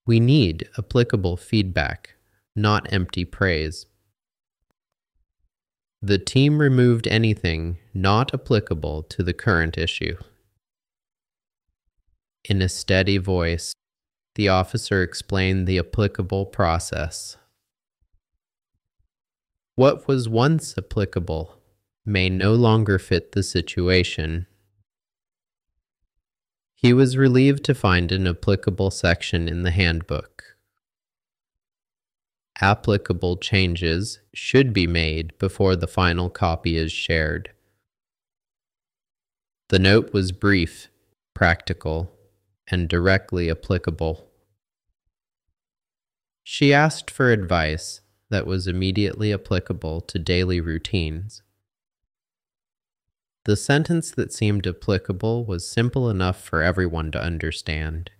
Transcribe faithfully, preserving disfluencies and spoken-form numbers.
We need applicable feedback, not empty praise. The team removed anything not applicable to the current issue. In a steady voice, the officer explained the applicable process. What was once applicable may no longer fit the situation. He was relieved to find an applicable section in the handbook. Applicable changes should be made before the final copy is shared. The note was brief, practical, and directly applicable. She asked for advice that was immediately applicable to daily routines. The sentence that seemed applicable was simple enough for everyone to understand.